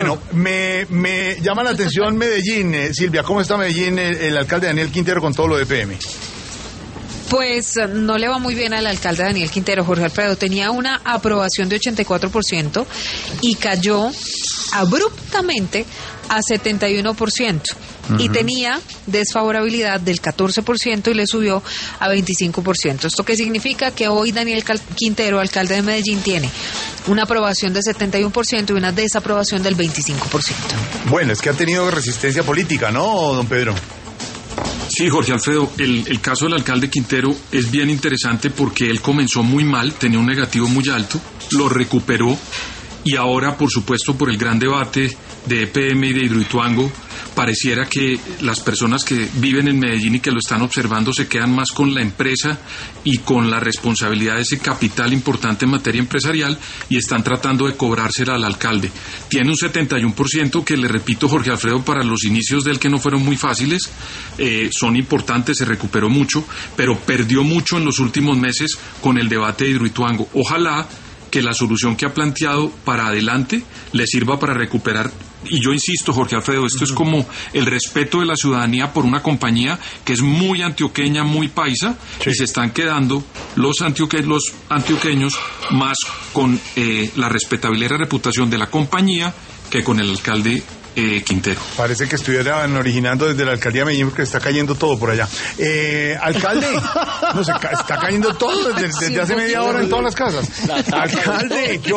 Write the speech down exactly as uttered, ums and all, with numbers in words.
Bueno, me, me llama la atención Medellín. Eh, Silvia, ¿cómo está Medellín el, el alcalde Daniel Quintero con todo lo de P M? Pues no le va muy bien al alcalde Daniel Quintero, Jorge Alfredo. Tenía una aprobación de ochenta y cuatro por ciento y cayó abruptamente a setenta y uno por ciento. Uh-huh. Y tenía desfavorabilidad del catorce por ciento y le subió a veinticinco por ciento. ¿Esto qué significa? Que hoy Daniel Quintero, alcalde de Medellín, tiene una aprobación del setenta y uno por ciento y una desaprobación del veinticinco por ciento. Bueno, es que ha tenido resistencia política, ¿no, don Pedro? Sí, Jorge Alfredo, el, el caso del alcalde Quintero es bien interesante porque él comenzó muy mal, tenía un negativo muy alto, lo recuperó y ahora, por supuesto, por el gran debate de E P M y de Hidroituango, pareciera que las personas que viven en Medellín y que lo están observando se quedan más con la empresa y con la responsabilidad de ese capital importante en materia empresarial y están tratando de cobrársela al alcalde. Tiene un setenta y uno por ciento que, le repito, Jorge Alfredo, para los inicios del que no fueron muy fáciles, eh, son importantes, se recuperó mucho, pero perdió mucho en los últimos meses con el debate de Hidroituango. Ojalá que la solución que ha planteado para adelante le sirva para recuperar. Y yo insisto, Jorge Alfredo, esto uh-huh. es como el respeto de la ciudadanía por una compañía que es muy antioqueña, muy paisa, sí. y se están quedando los, antioque- los antioqueños más con eh, la respetabilidad y reputación de la compañía que con el alcalde Eh, Quintero. Parece que estuvieran originando desde la alcaldía de Medellín porque está cayendo todo por allá. Eh, alcalde, no se ca- está cayendo todo desde, desde hace media hora en todas las casas. Alcalde,